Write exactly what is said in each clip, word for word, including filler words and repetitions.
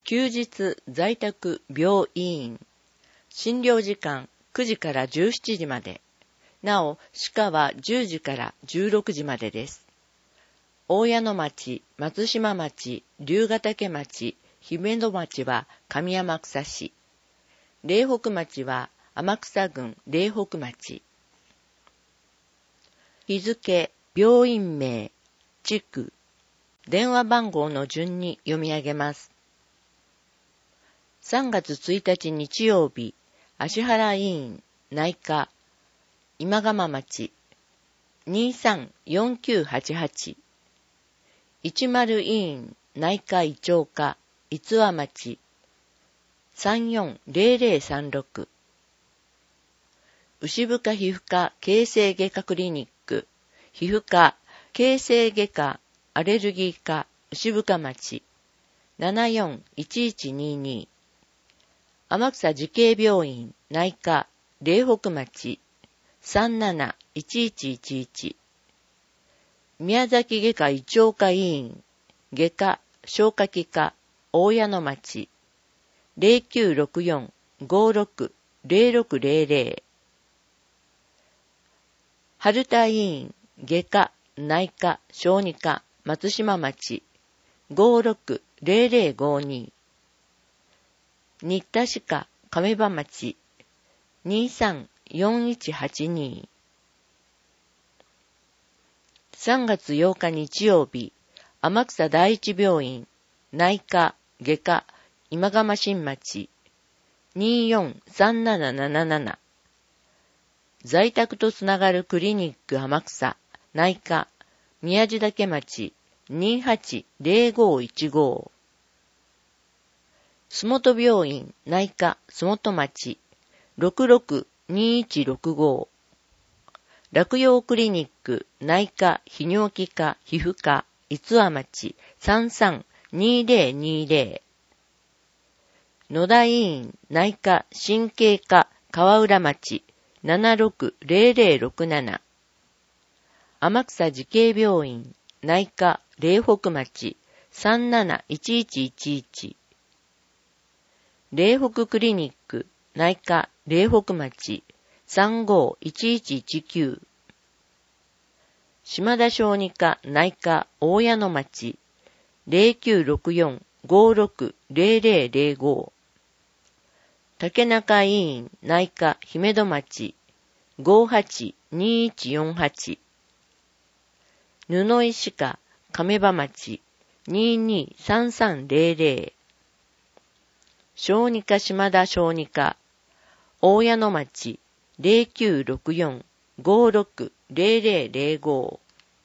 休日在宅病院。診療時間くじからじゅうしちじまで。なお、歯科はじゅうじからじゅうろくじまでです。大谷野町、松島町、龍ヶ岳町、姫戸町は上天草市。苓北町は天草郡苓北町。日付、病院名、地区、電話番号の順に読み上げます。さんがつついたち日曜日、芦原医院、内科、今蒲町、にさんよんきゅうはちはち。いちまる医院、内科胃腸科、逸話町、さんよんぜろぜろさんろく。牛深皮膚科形成外科クリニック、皮膚科、形成外科、アレルギー科、牛深町、ななよんいちいちにに。天草慈恵病院、内科、苓北町、さんなないちいちいちいち。宮崎外科胃腸科医院、外科、消化器科、大谷野町、ぜろきゅうろくよん ごろく ぜろろくぜろぜろ。春田医院、外科、内科、小児科、松島町、ごろくぜろぜろごに。新田歯科、亀場町、にさんよんいちはちに。さんがつようか日曜日、天草第一病院、内科、外科、今蒲新町、によんさんなななななな。在宅とつながるクリニック天草、内科、宮地岳町、にはちぜろごいちご。洲本病院、内科、洲本町、ろくろくにいちろくご。洛陽クリニック、内科、泌尿器科、皮膚科、逸話町、さんさんにぜろにぜろ。野田医院、内科、神経科、川浦町、ななろくぜろぜろろくなな。天草慈恵病院、内科、苓北町、さんなないちいちいちいち。苓北クリニック、内科、苓北町、さんごいちいちいちきゅう。島田小児科、内科、大谷野町、ぜろきゅうろくよん ごろくぜろぜろぜろご。竹中医院、内科、姫戸町、ごはちにいちよんはち。布井歯科、亀場町、ににさんさんぜろぜろ。小児科島田小児科、大谷野町、ぜろきゅうろくよん ごろくぜろぜろぜろご。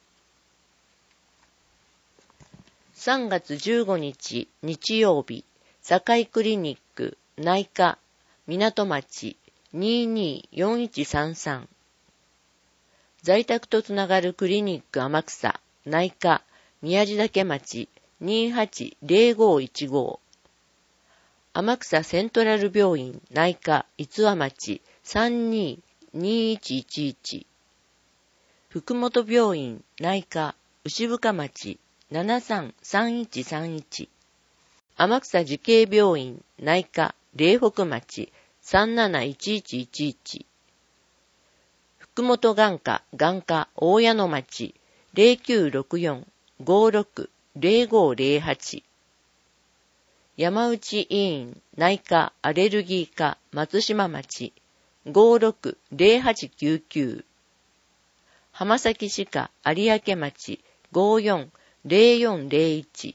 さんがつじゅうごにち日曜日、堺クリニック、内科、港町、にによんいちさんさん。在宅とつながるクリニック天草、内科、宮地岳町、にはちぜろごいちご。天草セントラル病院、内科、逸話町、さんににいちいちいち。福本病院、内科、牛深町、ななさんさんいちさんいち。天草慈恵病院、内科、苓北町、さんなないちいちいちいち。福本眼科、眼科、大谷野町、ぜろきゅうろくよん ごろくぜろごぜろはち。山内医院、内科、アレルギー科、松島町、ごろくぜろはちきゅうきゅう。浜崎歯科、有明町、ごよんぜろよんぜろいち。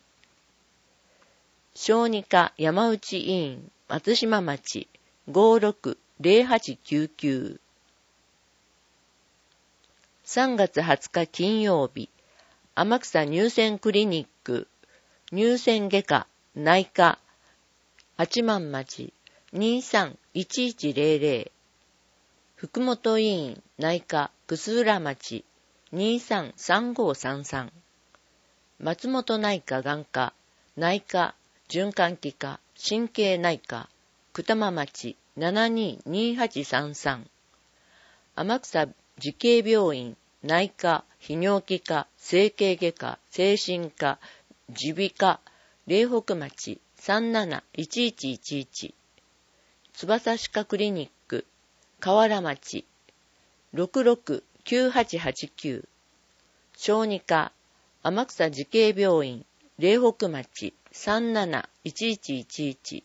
小児科、山内医院、松島町、ごろくぜろはちきゅうきゅう。さんがつはつか金曜日、天草乳腺クリニック、乳腺外科、内科、八幡町、にさんいちいちぜろぜろ。福本医院、内科、楠浦町、にさんさんごさんさん。松本内科眼科、内科、循環器科、神経内科、久多間町、ななににはちさんさん。天草慈恵病院、内科、泌尿器科、整形外科、精神科、耳鼻科、苓北町、 さんなないちいちいちいち。翼歯科クリニック、河原町、ろくろくきゅうはちはちきゅう。小児科、天草慈恵病院、苓北町、さんなないちいちいちいち。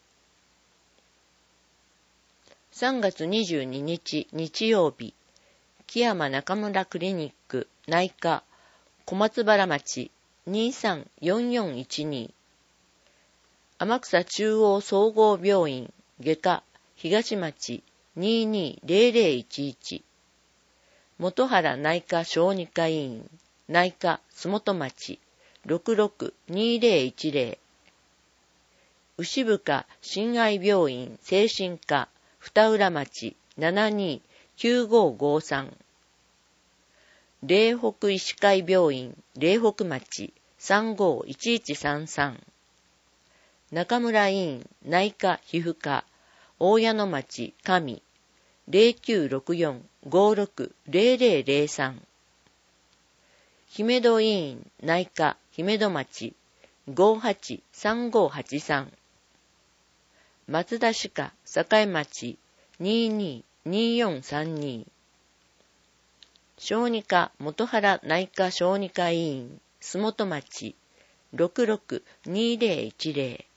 さんがつにじゅうににち日曜日、木山中村クリニック内科小松原町にさんよんよんいちに。天草中央総合病院外科東町ににぜろぜろいちいち。元原内科小児科医院内科洲本町ろくろくにぜろいちぜろ。牛深親愛病院精神科二浦町ななにきゅうごごさん。苓北医師会病院苓北町さんごいちいちさんさん。中村医院内科皮膚科大矢野町上ゼロきゅうろくよんごろくゼロゼロゼロさん。姫戸医院内科姫戸町ごはちさんごはちさん。松田歯科栄町ににによんさんに。小児科元原内科小児科医院洲本町ろくろくにぜろいちぜろ。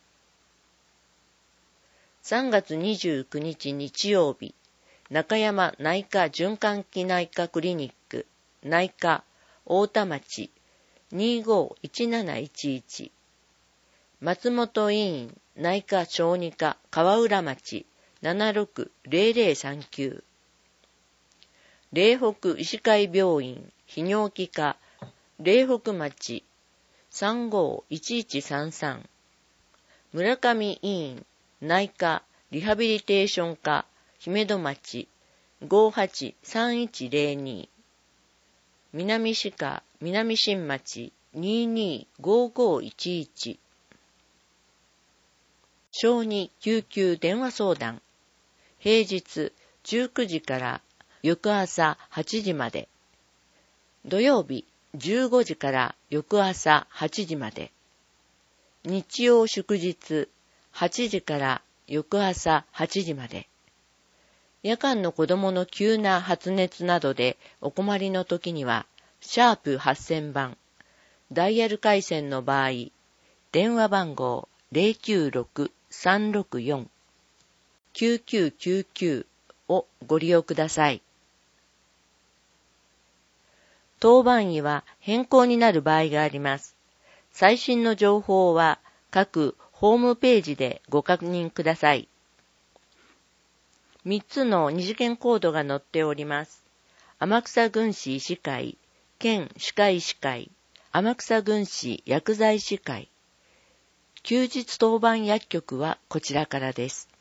さんがつにじゅうくにち日曜日、中山内科循環器内科クリニック内科大田町にごいちなないちいち。松本医院内科小児科川浦町ななろくぜろぜろさんきゅう。苓北医師会病院泌尿器科苓北町さんごいちいちさんさん。村上医院内科リハビリテーション科姫戸町ごはちさんいちぜろに。南歯科南新町ににごごいちいち。小児救急電話相談。平日じゅうくじから翌朝はちじまで。土曜日じゅうごじから翌朝はちじまで。日曜祝日はちじから翌朝はちじまで。夜間の子供の急な発熱などでお困りの時には、シャープはっせんばん、ダイヤル回線の場合、電話番号 ゼロきゅうろくさんろくよんきゅうきゅうきゅうきゅう をご利用ください。当番医は変更になる場合があります。最新の情報は各ホームページでご確認ください。みっつの二次元コードが載っております。天草郡市医師会、県歯科医師会、天草郡市薬剤師会。休日当番薬局はこちらからです。